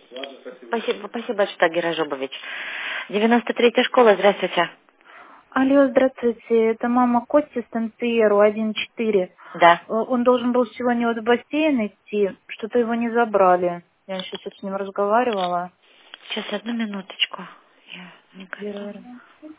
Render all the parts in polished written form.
Спасибо, спасибо большое, Тагир Ажобович. 93-я школа, здравствуйте. Алло, здравствуйте. Это мама Кости Станциеру 1-4. Да. Он должен был сегодня вот в бассейн идти. Что-то его не забрали. Я сейчас с ним разговаривала. Сейчас, одну минуточку. Я не готова. Первый.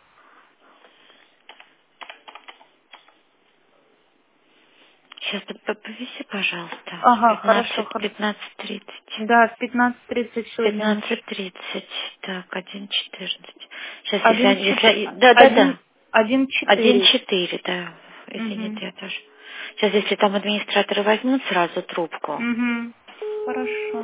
Сейчас ты повиси, пожалуйста. Ага, хорошо, 15:30. Да, в 15:30 сегодня. 15:30. Так, 1:14. Сейчас, Один Да. 1-4. 1:4, да. Извините, Угу. я тоже. Сейчас, если там администраторы возьмут сразу трубку. Угу. Хорошо.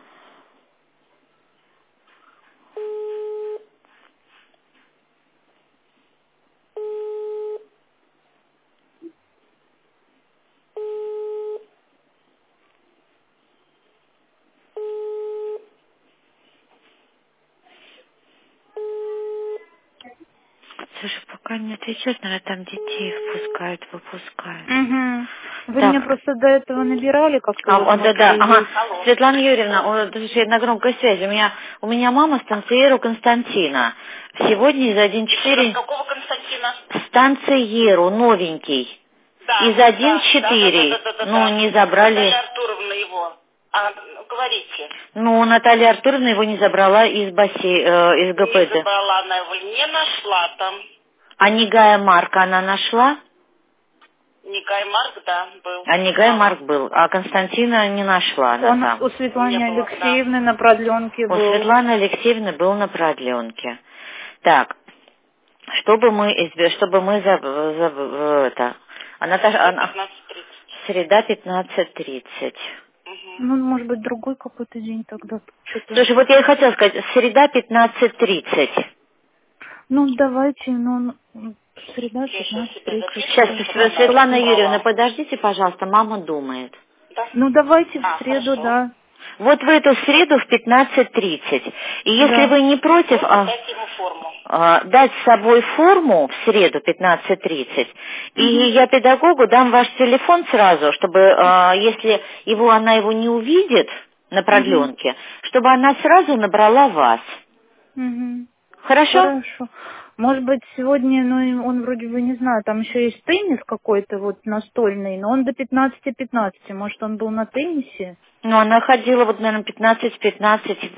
Слушай, пока не отвечают, наверное, там детей выпускают. Угу. Вы меня Так, просто до этого набирали, как-то вот да, могли. ага. Светлана Юрьевна, слушай, на громкой связи. У меня мама станциеру Константина. Сегодня из 1:4... Какого Константина? Станциеру, новенький. Да, Из да, 1:4. Ну, да. не забрали. Наталья Артуровна его. Говорите. Ну, Наталья Артуровна его не забрала из из Не ГПД. забрала она его, не нашла там. А Негая Марка она нашла? Никай Марк, да, был. А Негая Марк был. А Константина не нашла она Он там. у Светланы Не было, да. Алексеевны на продленке У был. Светланы Алексеевны был на продленке. Так, чтобы мы это... Она, 15:30. среда 15:30. Угу. Ну, может быть, другой какой-то день тогда. Что-то. Слушай, вот я и хотела сказать, среда 15:30. Ну, давайте, среда Я сейчас себе 15:30. Сейчас, записываю, чтобы она Светлана Юрьевна, разобрала. подождите, пожалуйста, мама думает. Да? Ну, давайте в среду, Хорошо. да. Вот в эту среду в 15:30. И если Да. вы не против, Можно дать ему форму. дать с собой форму в среду 15:30, и Угу. я педагогу дам ваш телефон сразу, чтобы, если она его не увидит на Угу. продленке, чтобы она сразу набрала вас. Угу. Хорошо? Хорошо. Может быть, сегодня, он вроде бы, не знаю, там еще есть теннис какой-то вот настольный, но он до 15:15. Может, он был на теннисе? Ну, она ходила вот, наверное, 15:15.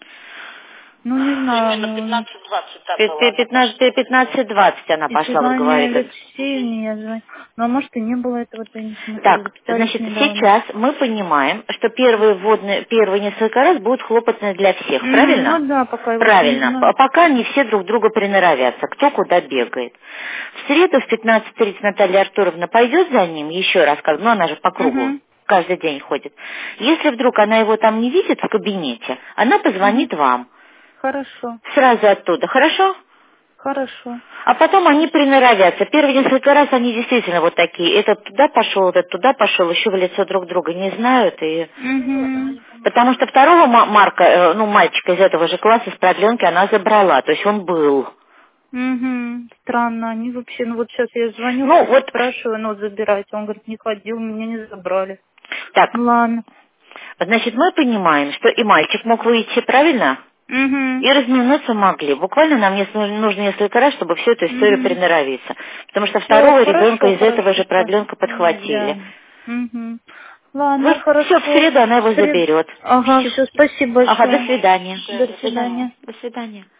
Ну, не знаю, Примерно 15:20 так было. Она 15:20 она и пошла, вот Светлане говорит. Алексеевне я звоню. Ну, а может, и не было этого тенниса. Мы тоже Так, записались значит, недавно. сейчас мы понимаем, что первые несколько раз будут хлопотные для всех, Мгм. правильно? Ну да, пока его еще не Правильно. знаю. Пока не все друг друга приноровятся, кто куда бегает. В среду в 15:30 Наталья Артуровна пойдет за ним еще раз, она же по кругу Угу. каждый день ходит. Если вдруг она его там не видит в кабинете, она Угу. позвонит вам. Хорошо. Сразу оттуда, хорошо? Хорошо. А потом они приноровятся. Первые несколько раз они действительно вот такие. Этот туда пошел, этот туда пошел, еще в лицо друг друга не знают. Угу. Потому что второго мальчика из этого же класса с продленки она забрала. То есть он был. Угу. Странно. Они вообще, вот сейчас я звоню, Ну, вот, спрашиваю, забирать. Он говорит, не ходил, меня не забрали. так, Ну, ладно. значит, мы понимаем, что и мальчик мог выйти, правильно? Угу. И разминуться могли. Буквально нам нужно несколько раз, чтобы всю эту историю Угу. приноровиться. Потому что Все, второго ребенка хорошо, из этого хорошо. же продленка подхватили. Да. Угу. Ладно, Вот все, в хорошо. среду она его заберет. Ага, Всё. все, спасибо Ага, до большое. свидания. До До свидания. свидания. До свидания.